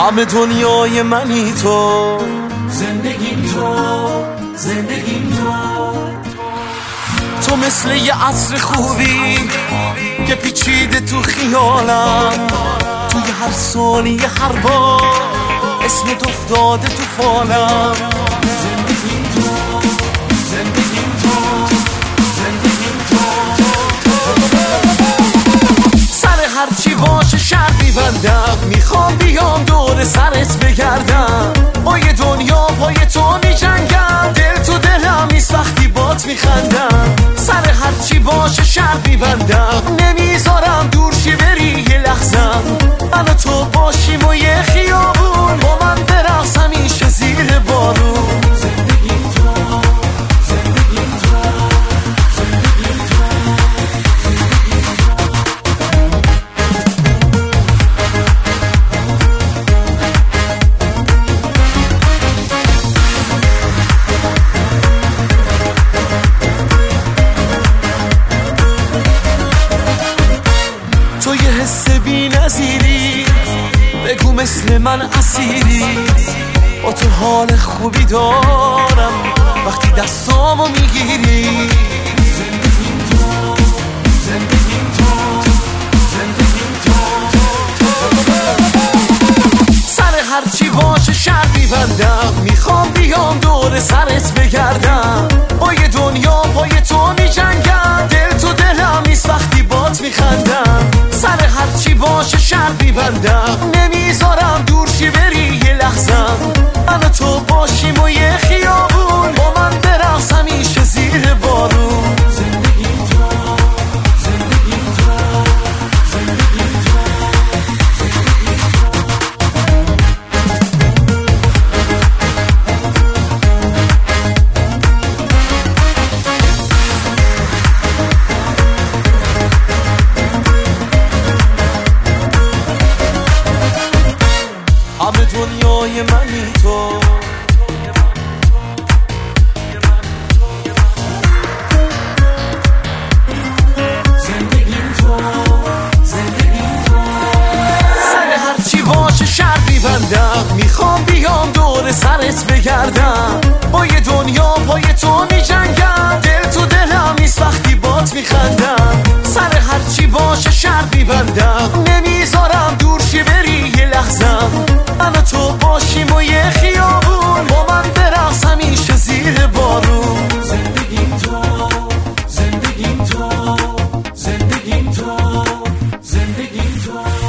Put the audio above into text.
همه دنیای منی تو، زندگیم تو، زندگیم تو. تو مثل یه عطر خوبی که پیچیده تو خیالم، توی هر ثانیه هر بار اسمت افتاده تو فالم. زندگیم تو، زندگیم تو، زندگیم تو. سر هرچی باشه شرط میبندم، میخوام بیام دور سرت بگردم، با یه دنیا پای تو میجنگم، دل تو دلم نیست وقتی بات میخندم. سر هرچی باشه شرط میبندم، نمیذارم دور شی بری یه لحظم، من و تو باشیم و یه خیابون با من برقص همیشه زیر بارون. زندگیم تو، زندگیم تو، زندگیم تو، تو یه حس بی نظیری، بگو مثل من اسیری، با تو حال خوبی دارم وقتی دستامو میگیری. زندگیم تو، زندگیم تو، زندگیم تو. سر هرچی باشه شرط میبندم، میخوام بیام دور سرت بگردم، با یه دنیا پای تو میجنگم، دل تو دلم نیست وقتی بات میخندم. سر هرچی باشه شرط میبندم، نمیذارم دور شی بری یه لحظم، من و تو باشیم و یه خیابون با من برقص همیشه زیر بارون. زندگیم تو، زندگیم تو، زندگیم تو. همه دنیای منی تو، زندگیم تو، زندگیم تو. سر هرچی باشه شرط میبندم، میخوام بیام دور سرت بگردم، با یه دنیا پای تو میجنگم، دل تو دلم نیست وقتی بات میخندم. سر هرچی باشه شرط میبندم، نمیذارم دور شی بری یه لحظم، من و تو باشیم و یه خیابون با من برقص همیشه زیر بارون. زندگیم تو، زندگیم تو، زندگیم تو، زندگیم تو.